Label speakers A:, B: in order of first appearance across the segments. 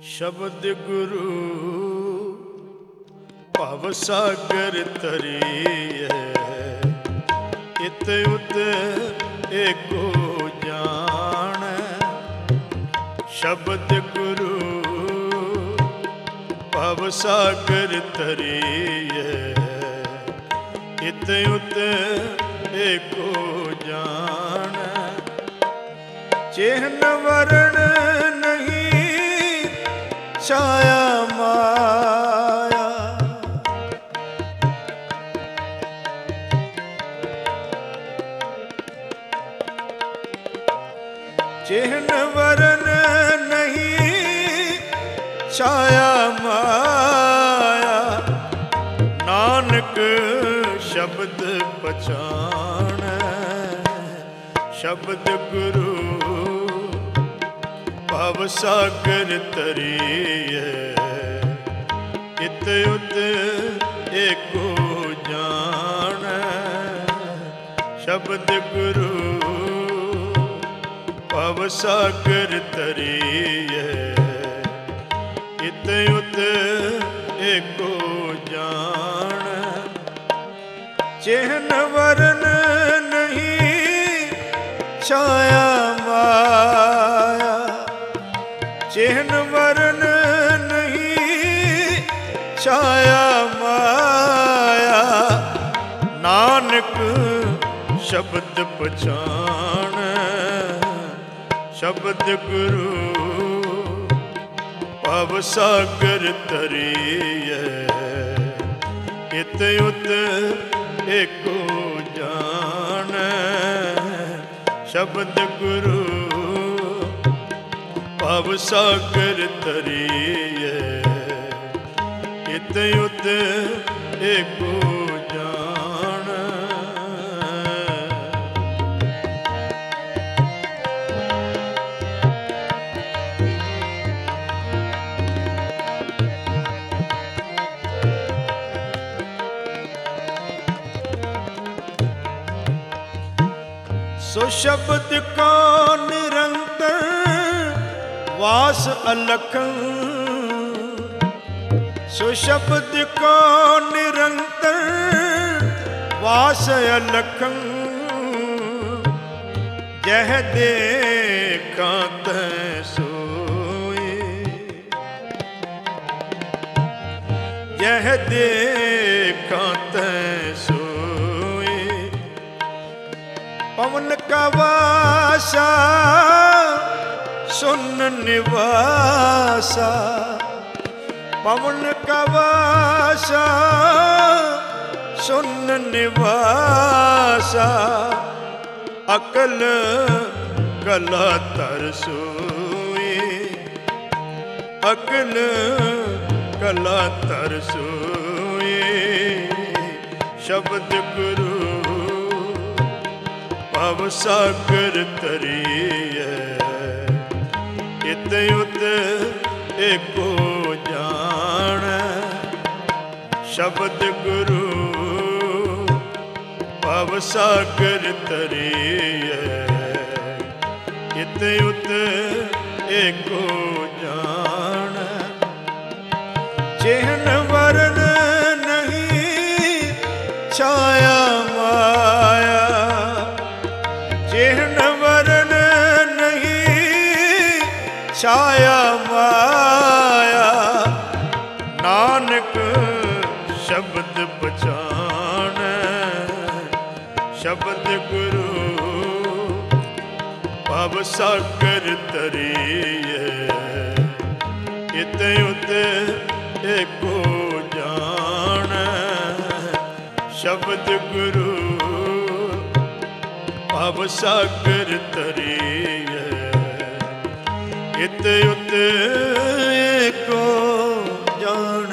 A: शब्द गुरु भव सागर तरिए, इत उत एको जान। शब्द गुरु भव सागर तरिए, इत उत एको जान। चिन्ह वर्ण नहीं छाया माया, चिन्ह वर्ण नहीं छाया माया। नानक शब्द पहचान, शब्द गुरु भव सागर तरिए, इत उत एको जान। शब्द गुरु भव सागर तरिए, इत उत एको जान। चिन्ह वर्ण नहीं छाया माया, चिन्ह वर्ण नहीं छाया माया। नानक शब्द पहचान, शब्द गुरु भव सागर तरिए, इत उत एको जान। शब्द गुरु भव सागर तरिए, इत उत एको जान। सो शब्द का निरंतर वास अलखन, सो शब्द का निरंतर वास अलखन। जह देखा तैं सोए, जह देखा तैं सोए। पवन का वासा सुन निवासा, पवन का वासा सुन निवासा। अकल कला तरसोई, अकल कला तरसोई। शब्द गुरु भव सागर तरिए, इत उत एको जान। शब्द गुरु भव सागर तरिए, इत उत एको जान। चिन्ह वर्ण नहीं छाया माया, चिन्ह वर्ण नहीं छाया माया। नानक शब्द पहचान, शब्द गुरु भव सागर तरिए, इत उत एको जान। शब्द गुरु भव सागर तरिए, इत उत एको जान।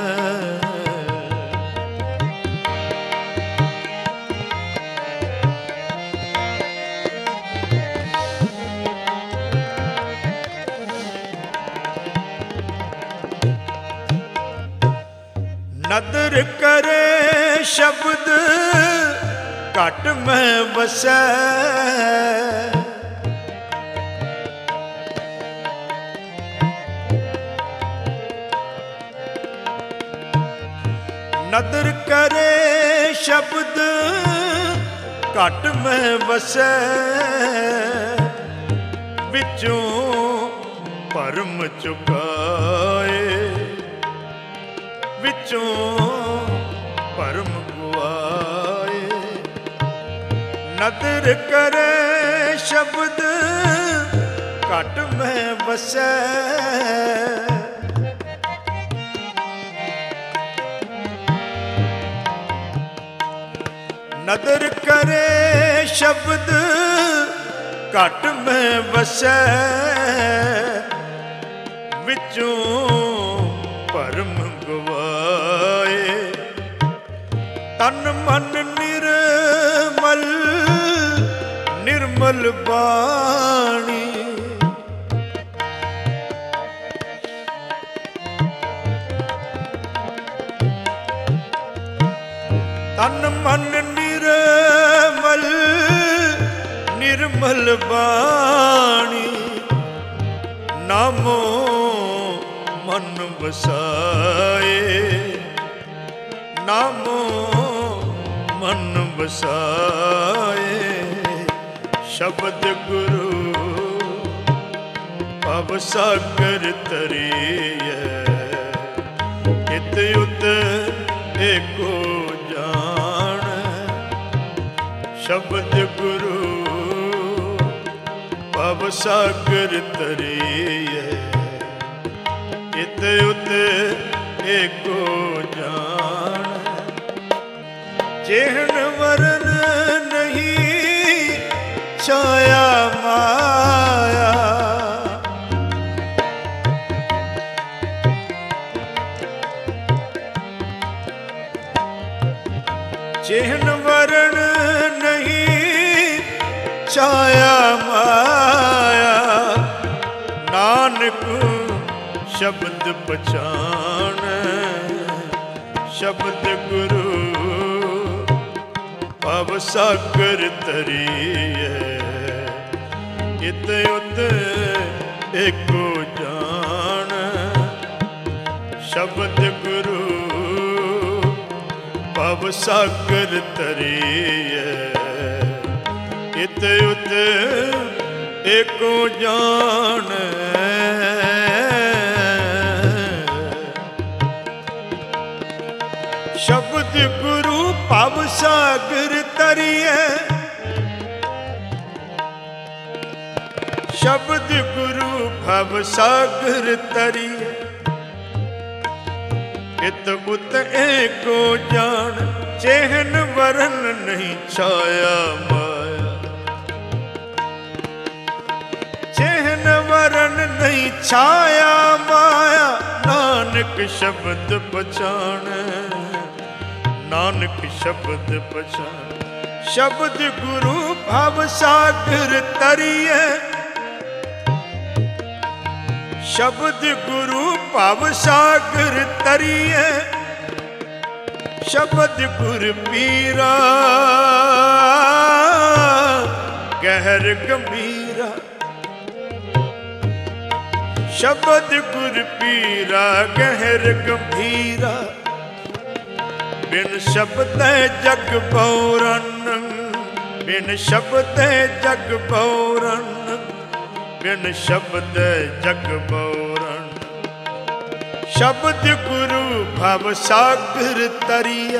A: नदर करे शब्द घट में बसै, ਨਦਰ ਕਰੇ ਸ਼ਬਦ ਘਟ ਮੈਂ ਵਸੈ, ਵਿੱਚੋਂ ਭਰਮ ਚੁਕਾਏ, ਵਿੱਚੋਂ ਭਰਮ ਗਵਾਏ। ਨਦਰ ਕਰੇ ਸ਼ਬਦ ਘਟ ਮੈਂ ਵਸੈ, ਨਦਰ ਕਰੇ ਸ਼ਬਦ ਘਟ ਮੈਂ ਵਸੈ, ਵਿੱਚੋਂ ਭਰਮ ਗਵਾਏ। ਤਨ ਮਨ ਨਿਰਮਲ ਨਿਰਮਲ ਬਾਣੀ, ਤਨ ਮਨ ਨਿਰਮਲ ਨਿਰਮਲ ਬਾਣੀ, ਨਾਮੋ ਮਨ ਵਸਾਏ, ਨਾਮੋ ਮਨ ਵਸਾਏ। ਸ਼ਬਦ ਗੁਰੂ ਭਵ ਸਾਗਰ ਤਰੀਐ, ਇਤ ਉਤ ਏਕੋ ਜਾਣ। ਸ਼ਬਦ ਗੁਰੂ ਭਵ ਸਾਗਰ ਤਰੀਐ, ਇਤ ਉਤ ਏਕੋ ਜਾਣ। ਚਿਹਨ ਵਰਨ ਨਹੀਂ ਛਾਇਆ ਮਾਇਆ, ਚਿਹਨ ਵਰਨ ਨਹੀਂ ਛਾਇਆ ਮਾਇਆ। ਨਾਨਕ ਸ਼ਬਦ ਪਛਾਣ, ਸ਼ਬਦ ਗੁਰੂ ਭਵ ਸਾਗਰ ਤਰੀਐ, ਇਤ ਉਤ ਏਕੋ ਜਾਣ। ਸ਼ਬਦ ਗੁਰੂ ਭਵ ਸਾਗਰ ਤਰੀਐ, ਇਤ ਉਤ ਏਕੋ ਜਾਣ। ਸ਼ਬਦ ਗੁਰੂ ਭਵ ਸਾਗਰ ਤਰੀਐ, ਸ਼ਬਦ ਗੁਰੂ ਭਵ ਸਾਗਰ ਤਰੀਐ, ਇਤ ਉਤ ਏਕੋ ਜਾਣ। ਚਿਹਨ ਵਰਨ ਨਹੀਂ ਛਾਇਆ ਮਾਇਆ, ਚਿਹਨ ਵਰਨ ਨਹੀਂ ਛਾਇਆ ਮਾਇਆ। ਨਾਨਕ ਸ਼ਬਦ ਪਛਾਣ, ਨਾਨਕ ਸ਼ਬਦ ਪਛਾਣ। ਸ਼ਬਦ ਗੁਰੂ ਭਵ ਸਾਗਰ ਤਰੀਐ, ਸ਼ਬਦ ਗੁਰੂ ਭਵ ਸਾਗਰ ਤਰੀਐ, ਸ਼ਬਦ ਗੁਰ ਪੀਰਾ ਗਹਿਰ ਗੰਭੀਰਾ। ਸ਼ਬਦ ਗੁਰ ਪੀਰਾ ਗਹਿਰ ਗੰਭੀਰਾ, ਬਿਨ ਸ਼ਬਦੈ ਜਗ ਬਉਰਨ, ਬਿਨ ਸ਼ਬਦੈ ਜਗ ਬਉਰਨ, ਬਿਨ ਸ਼ਬਦੈ ਜਗ ਬਉਰਨ। ਸ਼ਬਦ ਗੁਰੂ ਭਵ ਸਾਗਰ ਤਰੀਐ,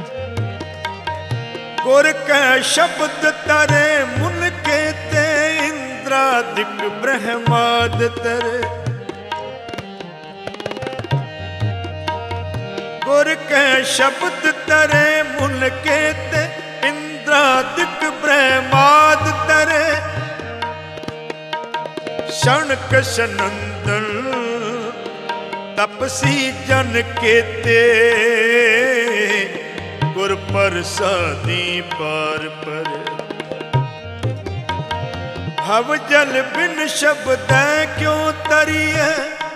A: ਗੁਰ ਕੈ ਸ਼ਬਦ ਤਰੇ ਮੁਨ ਕੇਤੇ, ਇੰਦਰਾਦਿਕ ਬ੍ਰਹਮਾਦ ਤਰੇ। ਗੁਰ ਕੈ ਸ਼ਬਦ ਤਰੇ ਮੁਨ ਕੇਤੇ, ਇੰਦਰਾਦਿਕ ਬ੍ਰਹਮਾਦ ਤਰੇ। ਸ਼ਣਕ ਸਨੰਦਨ ਤਪਸੀ ਜਨ ਕੇਤੇ, ਗੁਰ ਪ੍ਰਸਾਦੀ ਪਾਰ ਪਰੇ। ਭਵ ਜਲ ਬਿਨ ਸ਼ਬਦੈ ਕਿਉ ਤਰੀਐ,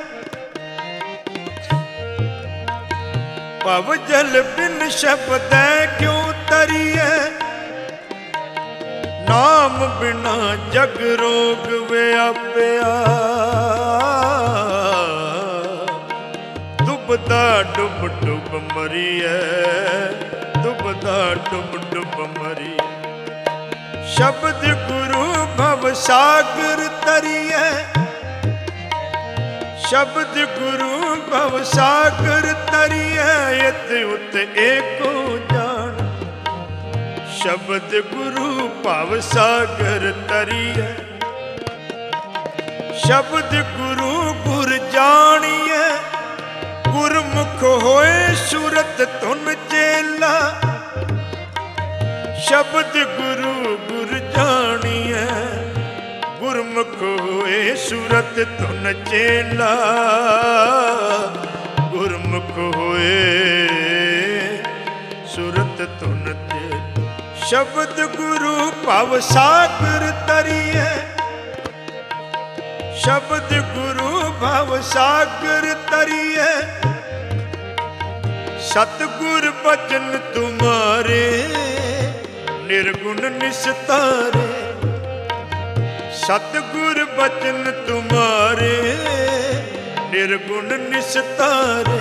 A: ਭਵ ਜਲ ਬਿਨ ਸ਼ਬਦੈ ਕਿਉ ਤਰੀਐ। ਨਾਮ ਬਿਨਾ ਜਗ ਰੋਗ ਵਿਆਪਿਆ, ਡੁੱਬਦਾ ਡੁੱਬ ਡੁੱਬ मरिए, दुबदा डुब डुब मरी। शब्द गुरु भव सागर तरिए, शब्द गुरु भव सागर तरिए, इत उत एको जान। शब्द गुरु भव सागर तरिए, शब्द गुरु गुर जानिए। गुरमुख होए सूरत तुन चेला, शब्द गुरु गुर जानिए। गुरमुख होए सूरत तुन चेला, गुरमुख होए सूरत तुन चेला। शब्द गुरु भव सागर तरिए, शब्द गुरु भव सागर तरिए। सतगुर बचन तुम्हारे, निर्गुण निस्तारे। सतगुर बचन तुम्हारे, निर्गुण निस्तारे।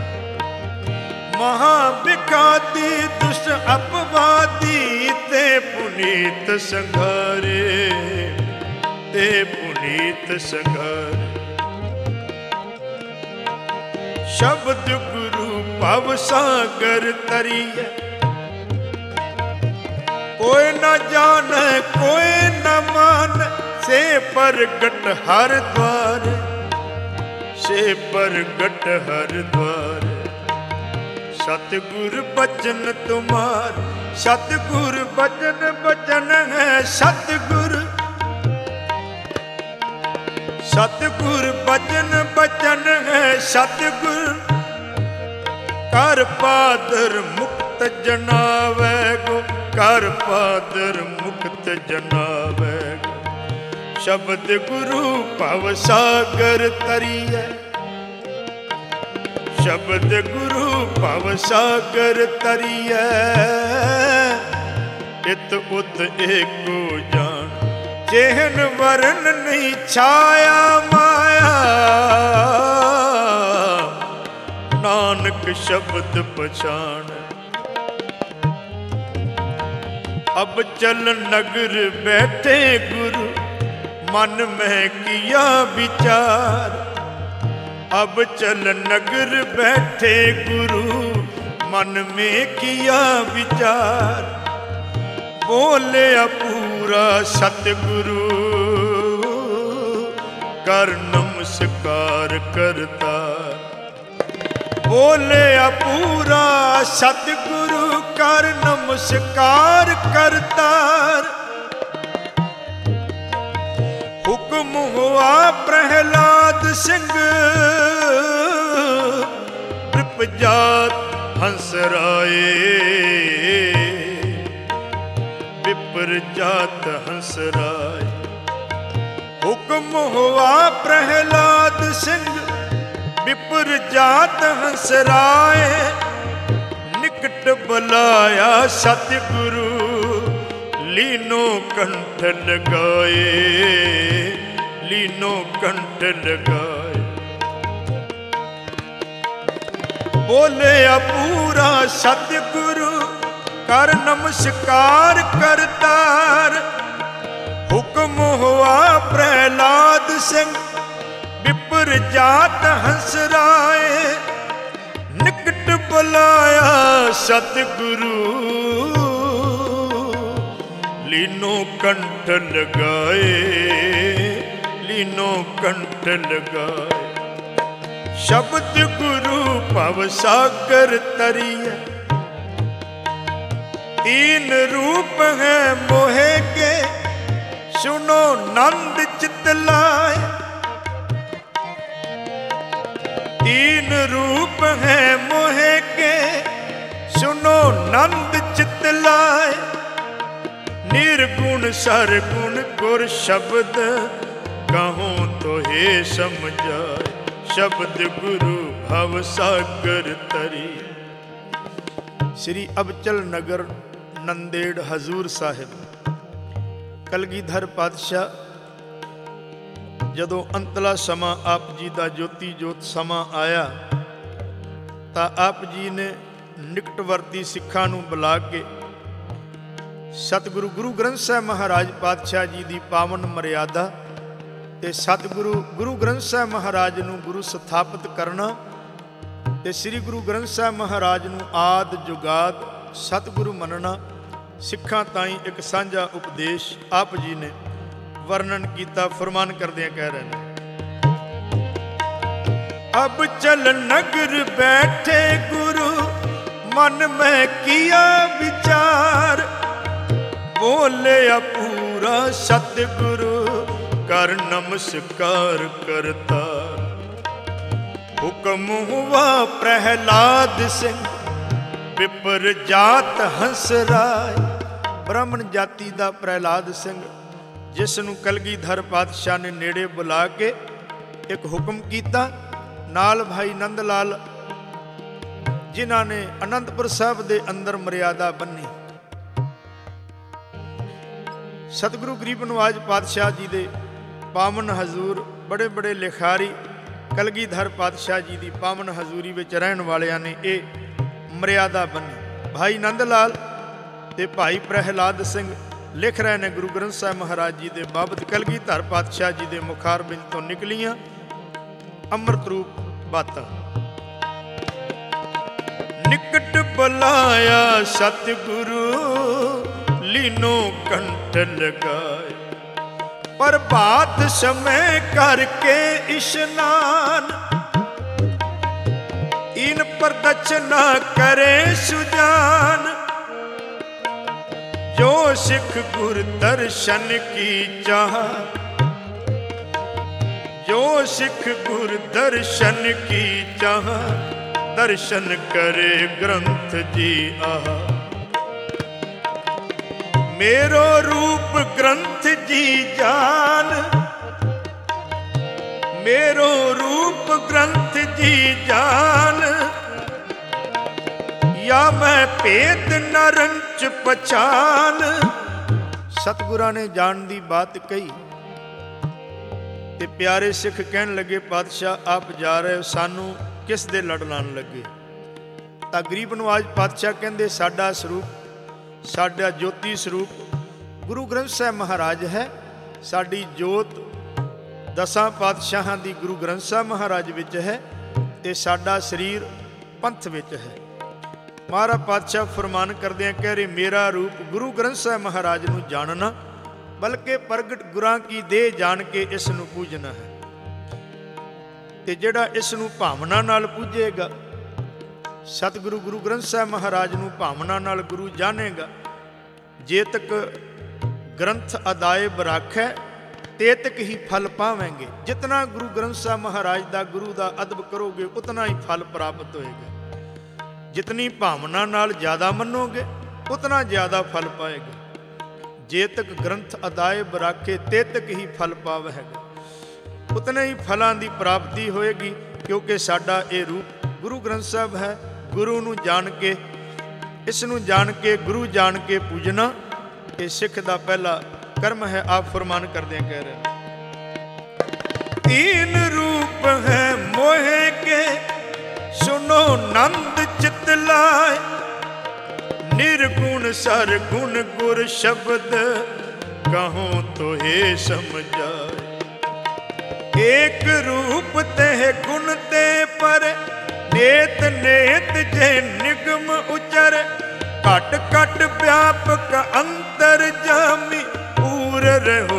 A: महाविखाती दुष्ट अपवादी, ते पुनीत संघारे, ते पुनीत संघारे। शब्द गुरु भव सागर तरिए, कोई न जाने कोई न मान। से प्रगट हर द्वार, से प्रगट हर द्वार। सतगुर बचन तुम्हार, सतगुर बचन बचन है सतगुर। सतगुर बचन बचन है सतगुर। कर पादर मुक्त जनावे गो, कर पादर मुक्त जनावे गो। शब्द गुरु भव सागर तरिए, शब्द गुरु भव सागर तरिए। इत उत एको जान, जेहन वरन नहीं छाया माया। नानक शब्द पछान। अब चल नगर बैठे गुरु, मन में किया विचार। अब चल नगर बैठे गुरु, मन में किया विचार। बोले पूरा सतगुरु, कर नमस्कार करता। बोले पूरा सतगुरु, कर नमस्कार करतार। हुक्म हुआ प्रहलाद सिंह, विप्रजात हंसराए। विप्रजात हंसराए। हुक्म हुआ प्रहलाद सिंह, विप्रजात हंसराए। निकट बुलाया सतगुरु, लीनो कंठ लगाए। लीनो कंठ लगाए। बोले पूरा सतगुरु, कर नमस्कार करतार। हुक्म हुआ प्रहलाद सिंह, विप्रजात हंसराए। निकट बुलाया सतगुरु, लीनो कंठ लगाए। लीनो कंठ लगाए। शब्द गुरु भव सागर तरिए। तीन रूप है मोहे के, सुनो नंद चित लाए। तीन रूप है मोहे के, सुनो नंद चित लाए। निर्गुण सरगुण गुर शब्द, कहूँ तो हे समझाए। शब्द गुरु भव सागर तरी। श्री अबचल नगर नंदेड़ हजूर साहिब। कलगीधर पातशाह जदों अंतला समा आप जी दा ज्योति जोत समा आया, ਤਾਂ ਆਪ ਜੀ ਨੇ ਨਿਕਟਵਰਤੀ ਸਿੱਖਾਂ ਨੂੰ ਬੁਲਾ ਕੇ ਸਤਿਗੁਰੂ ਗੁਰੂ ਗ੍ਰੰਥ ਸਾਹਿਬ ਮਹਾਰਾਜ ਪਾਤਸ਼ਾਹ ਜੀ ਦੀ ਪਾਵਨ ਮਰਿਆਦਾ ਤੇ ਸਤਿਗੁਰੂ ਗੁਰੂ ਗ੍ਰੰਥ ਸਾਹਿਬ ਮਹਾਰਾਜ ਨੂੰ ਗੁਰੂ ਸਥਾਪਿਤ ਕਰਨਾ ਤੇ ਸ੍ਰੀ ਗੁਰੂ ਗ੍ਰੰਥ ਸਾਹਿਬ ਮਹਾਰਾਜ ਨੂੰ ਆਦਿ ਜੁਗਾਦ ਸਤਿਗੁਰੂ ਮੰਨਣਾ ਸਿੱਖਾਂ ਤਾਈਂ ਇੱਕ ਸਾਂਝਾ ਉਪਦੇਸ਼ ਆਪ ਜੀ ਨੇ ਵਰਣਨ ਕੀਤਾ। ਫਰਮਾਨ ਕਰਦਿਆਂ ਕਹਿ ਰਹੇ ਨੇ, ਅਬ ਚਲ ਨਗਰ ਬੈਠੇ ਗੁਰੂ ਮਨ ਮੈਂ ਕੀਆ ਵਿਚਾਰ, ਬੋਲਿਆ ਪੂਰਾ ਸਤਿਗੁਰੂ ਕਰ ਨਮਸਕਾਰ ਕਰਤਾ। ਹੁਕਮ ਹੁਆ ਪ੍ਰਹਿਲਾਦ ਸਿੰਘ ਵਿਪਰ ਜਾਤ ਹੰਸਰਾਏ, ਬ੍ਰਾਹਮਣ ਜਾਤੀ ਦਾ ਪ੍ਰਹਿਲਾਦ ਸਿੰਘ ਜਿਸ ਨੂੰ ਕਲਗੀਧਰ ਪਾਤਸ਼ਾਹ ਨੇ ਨੇੜੇ ਬੁਲਾ ਕੇ ਇੱਕ ਹੁਕਮ ਕੀਤਾ, ਨਾਲ ਭਾਈ ਨੰਦ ਲਾਲ ਜਿਨ੍ਹਾਂ ਨੇ ਅਨੰਦਪੁਰ ਸਾਹਿਬ ਦੇ ਅੰਦਰ ਮਰਿਆਦਾ ਬੰਨੀ। ਸਤਿਗੁਰੂ ਗਰੀਬ ਨਵਾਜ ਪਾਤਸ਼ਾਹ ਜੀ ਦੇ ਪਾਵਨ ਹਜ਼ੂਰ ਬੜੇ ਬੜੇ ਲਿਖਾਰੀ ਕਲਗੀਧਰ ਪਾਤਸ਼ਾਹ ਜੀ ਦੀ ਪਾਵਨ ਹਜ਼ੂਰੀ ਵਿੱਚ ਰਹਿਣ ਵਾਲਿਆਂ ਨੇ ਇਹ ਮਰਿਆਦਾ ਬੰਨੀ। ਭਾਈ ਨੰਦ ਲਾਲ ਤੇ ਭਾਈ ਪ੍ਰਹਿਲਾਦ ਸਿੰਘ ਲਿਖ ਰਹੇ ਨੇ ਗੁਰੂ ਗ੍ਰੰਥ ਸਾਹਿਬ ਮਹਾਰਾਜ ਜੀ ਦੇ ਬਾਬਤ ਕਲਗੀਧਰ ਪਾਤਸ਼ਾਹ ਜੀ ਦੇ ਮੁਖਾਰਬਿੰਦ ਤੋਂ ਨਿਕਲੀਆਂ ਅੰਮ੍ਰਿਤ ਰੂਪ ਬਾਤਾਂ। ਨਿਕਟ ਬੁਲਾਇਆ ਸਤਿਗੁਰੂ ਲੀਨੋ ਕੰਠ ਲਗਾਏ, ਪ੍ਰਭਾਤ ਸਮੇਂ ਕਰਕੇ ਇਸ਼ਨਾਨ, ਇਨ ਪ੍ਰਦਛਨਾ ਕਰੇ ਸੁਜਾਨ। ਜੋ ਸਿੱਖ ਗੁਰ ਦਰਸ਼ਨ ਕੀ ਚਾਹ, ਜੋ ਸਿੱਖ ਗੁਰ ਦਰਸ਼ਨ ਕੀ ਚਾਹ, ਦਰਸ਼ਨ ਕਰੇ ਗ੍ਰੰਥ ਜੀ ਆਹ। मेरो रूप ग्रंथ जी जान, मेरो रूप ग्रंथ जी जान, या मैं भेद न रंच पछान। सतगुरां ने जान दी बात कही ते प्यारे सिख कहन लगे, पातशाह आप जा रहे हो, सानू किस दे लड़ लान लगे? तां गरीब नवाज पातशाह कहंदे साडा सरूप, ਸਾਡਾ ਜੋਤੀ ਸਰੂਪ ਗੁਰੂ ਗ੍ਰੰਥ ਸਾਹਿਬ ਮਹਾਰਾਜ ਹੈ। ਸਾਡੀ ਜੋਤ ਦਸਾਂ ਪਾਤਸ਼ਾਹਾਂ ਦੀ ਗੁਰੂ ਗ੍ਰੰਥ ਸਾਹਿਬ ਮਹਾਰਾਜ ਵਿੱਚ ਹੈ ਤੇ ਸਾਡਾ ਸਰੀਰ ਪੰਥ ਵਿੱਚ ਹੈ। ਮਹਾਰਾਜ ਪਾਤਸ਼ਾਹ ਫਰਮਾਨ ਕਰਦਿਆਂ ਕਹਿ ਰਹੇ, ਮੇਰਾ ਰੂਪ ਗੁਰੂ ਗ੍ਰੰਥ ਸਾਹਿਬ ਮਹਾਰਾਜ ਨੂੰ ਜਾਣਨਾ, ਬਲਕਿ ਪ੍ਰਗਟ ਗੁਰਾਂ ਕੀ ਦੇਹ ਜਾਣ ਕੇ ਇਸ ਨੂੰ ਪੂਜਣਾ ਹੈ। ਤੇ ਜਿਹੜਾ ਇਸ ਨੂੰ ਭਾਵਨਾ ਨਾਲ ਪੂਜੇਗਾ, ਸਤਿਗੁਰੂ ਗੁਰੂ ਗ੍ਰੰਥ ਸਾਹਿਬ ਮਹਾਰਾਜ ਨੂੰ ਭਾਵਨਾ ਨਾਲ ਗੁਰੂ ਜਾਣੇਗਾ, ਜੇ ਤੱਕ ਗ੍ਰੰਥ ਅਦਾਏ ਬਰਾਖੈ ਤੇ ਤੱਕ ਹੀ ਫਲ ਪਾਵੇਂਗੇ। ਜਿਤਨਾ ਗੁਰੂ ਗ੍ਰੰਥ ਸਾਹਿਬ ਮਹਾਰਾਜ ਦਾ ਗੁਰੂ ਦਾ ਅਦਬ ਕਰੋਗੇ ਉਤਨਾ ਹੀ ਫਲ ਪ੍ਰਾਪਤ ਹੋਏਗਾ। ਜਿਤਨੀ ਭਾਵਨਾ ਨਾਲ ਜ਼ਿਆਦਾ ਮੰਨੋਗੇ ਉਤਨਾ ਜ਼ਿਆਦਾ ਫਲ ਪਾਏਗਾ। ਜੇ ਤੱਕ ਗ੍ਰੰਥ ਅਦਾਏ ਬਰਾਖੇ ਤੇ ਤੱਕ ਹੀ ਫਲ ਪਾਵੇਗਾ, ਉਤਨੇ ਹੀ ਫਲਾਂ ਦੀ ਪ੍ਰਾਪਤੀ ਹੋਏਗੀ। ਕਿਉਂਕਿ ਸਾਡਾ ਇਹ ਰੂਪ ਗੁਰੂ ਗ੍ਰੰਥ ਸਾਹਿਬ ਹੈ। ਗੁਰੂ ਨੂੰ ਜਾਣ ਕੇ, ਇਸ ਨੂੰ ਜਾਣ ਕੇ, ਗੁਰੂ ਜਾਣ ਕੇ ਪੂਜਣਾ ਇਹ ਸਿੱਖ ਦਾ ਪਹਿਲਾ ਕਰਮ ਹੈ। ਆਪ ਫਰਮਾਨ ਕਰਦੇ ਕਹਿ ਰਹੇ, ਤੀਨ ਰੂਪ ਹੈ ਮੋਹਿ ਕੇ ਸੁਨੋ ਨੰਦ ਚਿਤ ਲਾਏ, ਨਿਰਗੁਣ ਸਰਗੁਣ ਗੁਰ ਸ਼ਬਦ ਕਹੂੰ ਤੋਹਿ ਸਮਝਾਏ। ਏਕ ਰੂਪ ਤੇ ਗੁਣ ਤੇ ਪਰ ਨੇਤ ਨੇਤ ਜੇ ਨਿਗਮ ਉਚਰ, ਘਟ ਘਟ ਵਿਆਪਕ ਅੰਤਰ ਜਾਮੀ ਪੂਰ ਰਹੋ,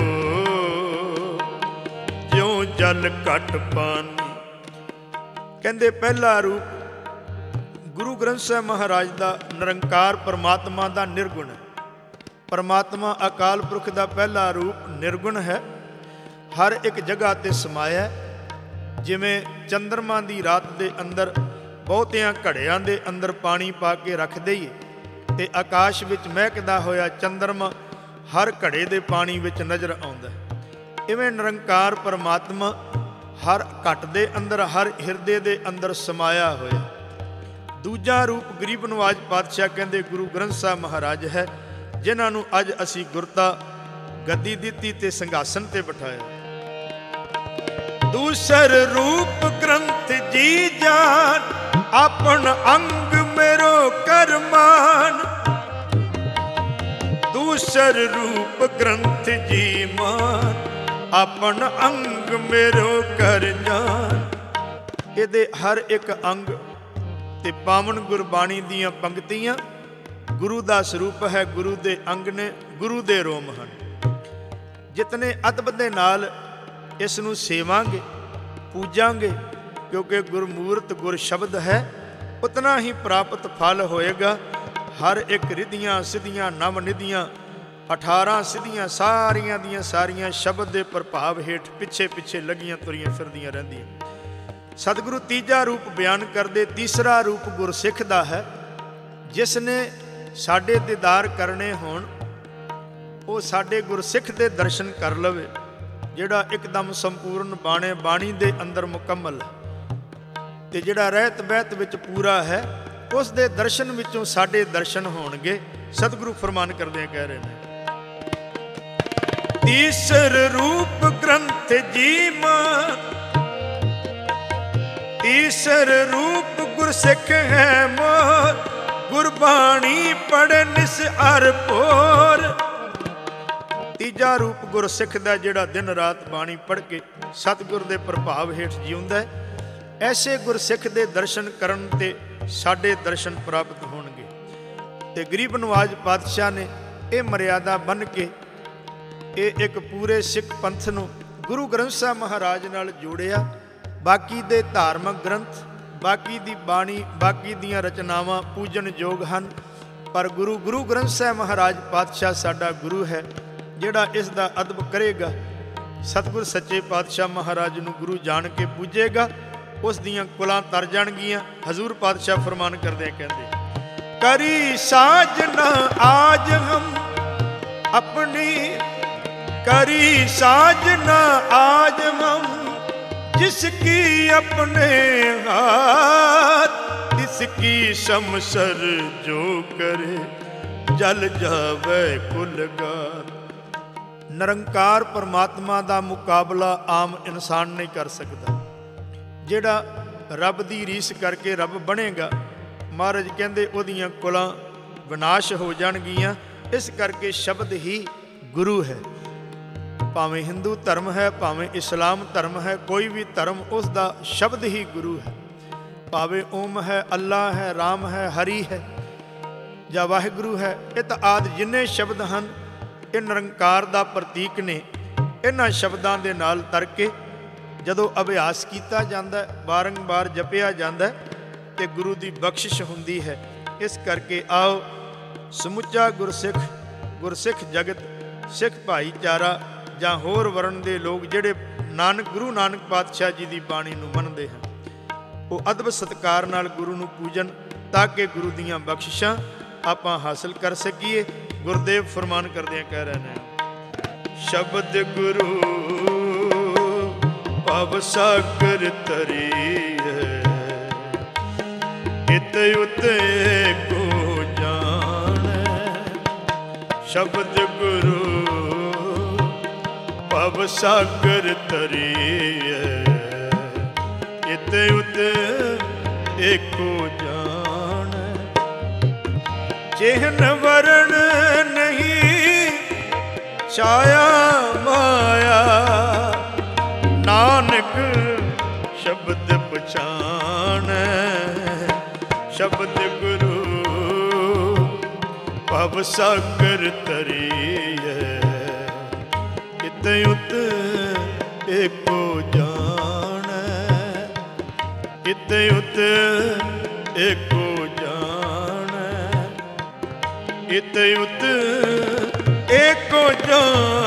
A: ਜਿਉ ਜਲ ਘਟ ਪਾਣੀ। ਕਹਿੰਦੇ ਪਹਿਲਾ ਰੂਪ ਗੁਰੂ ਗ੍ਰੰਥ ਸਾਹਿਬ ਮਹਾਰਾਜ ਦਾ ਨਿਰੰਕਾਰ ਪਰਮਾਤਮਾ ਦਾ ਨਿਰਗੁਣ ਹੈ। ਪਰਮਾਤਮਾ ਅਕਾਲ ਪੁਰਖ ਦਾ ਪਹਿਲਾ ਰੂਪ ਨਿਰਗੁਣ ਹੈ, ਹਰ ਇੱਕ ਜਗ੍ਹਾ ਤੇ ਸਮਾਇਆ। ਜਿਵੇਂ ਚੰਦਰਮਾ ਦੀ ਰਾਤ ਦੇ ਅੰਦਰ ਬਹੁਤਿਆਂ ਘੜਿਆਂ ਦੇ ਅੰਦਰ ਪਾਣੀ ਪਾ ਕੇ ਰੱਖ ਦਈਏ ਤੇ ਆਕਾਸ਼ ਵਿੱਚ ਮਹਿਕਦਾ ਹੋਇਆ ਚੰਦਰਮਾ ਹਰ ਘੜੇ ਦੇ ਪਾਣੀ ਵਿੱਚ ਨਜ਼ਰ ਆਉਂਦਾ ਹੈ। ਇਵੇਂ ਨਿਰੰਕਾਰ ਪਰਮਾਤਮਾ ਹਰ ਘਟ ਦੇ ਅੰਦਰ, ਹਰ ਹਿਰਦੇ ਦੇ ਅੰਦਰ ਸਮਾਇਆ ਹੋਇਆ। ਦੂਜਾ ਰੂਪ ਗਰੀਬ ਨਵਾਜ ਪਾਤਸ਼ਾਹ ਕਹਿੰਦੇ ਗੁਰੂ ਗ੍ਰੰਥ ਸਾਹਿਬ ਮਹਾਰਾਜ ਹੈ, ਜਿਨ੍ਹਾਂ ਨੂੰ ਅੱਜ ਅਸੀਂ ਗੁਰਤਾ ਗੱਦੀ ਦਿੱਤੀ ਤੇ ਸਿੰਘਾਸਨ ਤੇ ਬਿਠਾਇਆ। ਦੂਸਰ ਰੂਪ ਗ੍ਰੰਥ ਜੀ ਜਾਨ, आपन अंग मेरो करमान, दूसर रूप ग्रंथ जी मान, आपन अंग मेरो कर जान। ਇਹਦੇ हर एक अंग ਤੇ ਪਾਵਨ ਗੁਰਬਾਣੀ ਦੀਆਂ ਪੰਕਤੀਆਂ ਗੁਰੂ ਦਾ ਸਰੂਪ ਹੈ, ਗੁਰੂ ਦੇ ਅੰਗ ਨੇ, ਗੁਰੂ ਦੇ ਰੋਮ ਹਨ। ਜਿਤਨੇ ਅਦਬ ਦੇ ਨਾਲ ਇਸ ਨੂੰ ਸੇਵਾਂਗੇ, ਪੂਜਾਂਗੇ, ਕਿਉਂਕਿ ਗੁਰਮੂਰਤ ਗੁਰ ਸ਼ਬਦ ਹੈ, ਉਤਨਾ ਹੀ ਪ੍ਰਾਪਤ ਫਲ ਹੋਏਗਾ। ਹਰ ਇੱਕ ਰਿਧੀਆਂ ਸਿੱਧੀਆਂ ਨਵ ਨਿਧੀਆਂ 18 ਸਿੱਧੀਆਂ ਸਾਰੀਆਂ ਦੀਆਂ ਸਾਰੀਆਂ ਸ਼ਬਦ ਦੇ ਪ੍ਰਭਾਵ ਹੇਠ ਪਿੱਛੇ ਪਿੱਛੇ ਲੱਗੀਆਂ ਤੁਰੀਆਂ ਫਿਰਦੀਆਂ ਰਹਿੰਦੀਆਂ। ਸਤਿਗੁਰੂ ਤੀਜਾ ਰੂਪ ਬਿਆਨ ਕਰਦੇ, ਤੀਸਰਾ ਰੂਪ ਗੁਰਸਿੱਖ ਦਾ ਹੈ। ਜਿਸ ਨੇ ਸਾਡੇ ਦੀਦਾਰ ਕਰਨੇ ਹੋਣ ਉਹ ਸਾਡੇ ਗੁਰਸਿੱਖ ਦੇ ਦਰਸ਼ਨ ਕਰ ਲਵੇ, ਜਿਹੜਾ ਇੱਕਦਮ ਸੰਪੂਰਨ ਬਾਣੇ ਬਾਣੀ ਦੇ ਅੰਦਰ ਮੁਕੰਮਲ ਹੈ ਤੇ ਜਿਹੜਾ ਰਹਿਤ ਬਹਿਤ ਵਿੱਚ ਪੂਰਾ ਹੈ, ਉਸ ਦੇ ਦਰਸ਼ਨ ਵਿੱਚੋਂ ਸਾਡੇ ਦਰਸ਼ਨ ਹੋਣਗੇ। ਸਤਿਗੁਰੂ ਫਰਮਾਨ ਕਰਦੇ ਕਹਿ ਰਹੇ ਨੇ, ਤੀਸਰ ਰੂਪ ਗ੍ਰੰਥ ਜੀ ਮਾਨ, ਤੀਸਰ ਰੂਪ ਗੁਰਸਿੱਖ ਹੈ ਮੋਰ, ਗੁਰਬਾਣੀ ਪੜ੍ਹ ਨਿਸ ਅਰ ਭੋਰ। ਤੀਜਾ ਰੂਪ ਗੁਰਸਿੱਖ ਦਾ ਜਿਹੜਾ ਦਿਨ ਰਾਤ ਬਾਣੀ ਪੜ੍ਹ ਕੇ ਸਤਿਗੁਰ ਦੇ ਪ੍ਰਭਾਵ ਹੇਠ ਜਿਉਂਦਾ ਹੈ, ਐਸੇ ਗੁਰਸਿੱਖ ਦੇ ਦਰਸ਼ਨ ਕਰਨ ਤੇ ਸਾਡੇ ਦਰਸ਼ਨ ਪ੍ਰਾਪਤ ਹੋਣਗੇ। ਤੇ ਗਰੀਬ ਨਵਾਜ ਪਾਤਸ਼ਾਹ ਨੇ ਇਹ ਮਰਿਆਦਾ ਬੰਨ੍ਹ ਕੇ ਇਹ ਇੱਕ ਪੂਰੇ ਸਿੱਖ ਪੰਥ ਨੂੰ ਗੁਰੂ ਗ੍ਰੰਥ ਸਾਹਿਬ ਮਹਾਰਾਜ ਨਾਲ ਜੋੜਿਆ। ਬਾਕੀ ਦੇ ਧਾਰਮਿਕ ਗ੍ਰੰਥ, ਬਾਕੀ ਦੀ ਬਾਣੀ, ਬਾਕੀ ਦੀਆਂ ਰਚਨਾਵਾਂ ਪੂਜਨਯੋਗ ਹਨ, ਪਰ ਗੁਰੂ ਗ੍ਰੰਥ ਸਾਹਿਬ ਮਹਾਰਾਜ ਪਾਤਸ਼ਾਹ ਸਾਡਾ ਗੁਰੂ ਹੈ, ਜਿਹੜਾ ਇਸ ਦਾ ਅਦਬ ਕਰੇਗਾ, ਸਤਿਗੁਰ ਸੱਚੇ ਪਾਤਸ਼ਾਹ ਮਹਾਰਾਜ ਨੂੰ ਗੁਰੂ ਜਾਣ ਕੇ ਪੂਜੇਗਾ, ਉਸ ਦੀਆਂ ਕੁਲਾਂ ਤਰ ਜਾਣਗੀਆਂ। ਹਜ਼ੂਰ ਪਾਤਸ਼ਾਹ ਫਰਮਾਨ ਕਰਦੇ ਕਹਿੰਦੇ, ਕਰੀ ਸਾਜਨਾ ਆਜ ਹਮ ਆਪਣੀ, ਕਰੀ ਸਾਜਨਾ ਆਜ ਹਮ जिसकी अपने हाथ, तिसकी शमसर जो करे जल जावे कुलगार। ਨਿਰੰਕਾਰ ਪਰਮਾਤਮਾ ਦਾ ਮੁਕਾਬਲਾ ਆਮ ਇਨਸਾਨ ਨਹੀਂ ਕਰ ਸਕਦਾ। ਜਿਹੜਾ ਰੱਬ ਦੀ ਰੀਸ ਕਰਕੇ ਰੱਬ ਬਣੇਗਾ, ਮਹਾਰਾਜ ਕਹਿੰਦੇ ਉਹਦੀਆਂ ਕੁਲਾਂ ਵਿਨਾਸ਼ ਹੋ ਜਾਣਗੀਆਂ। ਇਸ ਕਰਕੇ ਸ਼ਬਦ ਹੀ ਗੁਰੂ ਹੈ। ਭਾਵੇਂ ਹਿੰਦੂ ਧਰਮ ਹੈ, ਭਾਵੇਂ ਇਸਲਾਮ ਧਰਮ ਹੈ, ਕੋਈ ਵੀ ਧਰਮ ਉਸ ਦਾ ਸ਼ਬਦ ਹੀ ਗੁਰੂ ਹੈ। ਭਾਵੇਂ ਓਮ ਹੈ, ਅੱਲਾ ਹੈ, ਰਾਮ ਹੈ, ਹਰੀ ਹੈ ਜਾਂ ਵਾਹਿਗੁਰੂ ਹੈ, ਇਹ ਤਾਂ ਆਦਿ ਜਿੰਨੇ ਸ਼ਬਦ ਹਨ ਇਹ ਨਿਰੰਕਾਰ ਦਾ ਪ੍ਰਤੀਕ ਨੇ। ਇਹਨਾਂ ਸ਼ਬਦਾਂ ਦੇ ਨਾਲ ਤਰ ਕੇ ਜਦੋਂ ਅਭਿਆਸ ਕੀਤਾ ਜਾਂਦਾ, ਬਾਰੰਬਾਰ ਜਪਿਆ ਜਾਂਦਾ ਤੇ ਗੁਰੂ ਦੀ ਬਖਸ਼ਿਸ਼ ਹੁੰਦੀ ਹੈ। ਇਸ ਕਰਕੇ ਆਓ ਸਮੁੱਚਾ ਗੁਰਸਿੱਖ ਜਗਤ, ਸਿੱਖ ਭਾਈਚਾਰਾ ਜਾਂ ਹੋਰ ਵਰਨ ਦੇ ਲੋਕ ਜਿਹੜੇ ਗੁਰੂ ਨਾਨਕ ਪਾਤਸ਼ਾਹ ਜੀ ਦੀ ਬਾਣੀ ਨੂੰ ਮੰਨਦੇ ਹਨ, ਉਹ ਅਦਬ ਸਤਿਕਾਰ ਨਾਲ ਗੁਰੂ ਨੂੰ ਪੂਜਨ, ਤਾਂ ਕਿ ਗੁਰੂ ਦੀਆਂ ਬਖਸ਼ਿਸ਼ਾਂ ਆਪਾਂ ਹਾਸਲ ਕਰ ਸਕੀਏ। ਗੁਰਦੇਵ ਫਰਮਾਨ ਕਰਦਿਆਂ ਕਹਿ ਰਹੇ ਨੇ, ਸ਼ਬਦ ਗੁਰੂ ਭਵ ਸਾਗਰ ਤਰੀ ਹੈ, ਇਤੇ ਉਤੇ ਕੋ ਜਾਣੈ। ਸ਼ਬਦ ਗੁਰੂ ਭਵ ਸਾਗਰ ਤਰੀ ਹੈ, ਇਤੇ ਉਤੇ ਏਕੋ ਜਾਣੈ। ਚਿਹਨ ਵਰਣ ਨਹੀਂ ਛਾਇਆ ਮਾਇਆ, ਨਾਨਕ ਸ਼ਬਦ ਪਛਾਣੈ। ਸ਼ਬਦ ਗੁਰੂ ਭਵ ਸਾਗਰ ਤਰੀ ਹੈ, ਇਤੇ ਉਤੇ ਏਕੋ ਜਾਣੈ। ਇਤੇ ਉਤੇ ਏਕੋ ਜਾਣੈ, ਇਤੇ ਉਤੇ ਏਕੋ ਜਾਣੈ।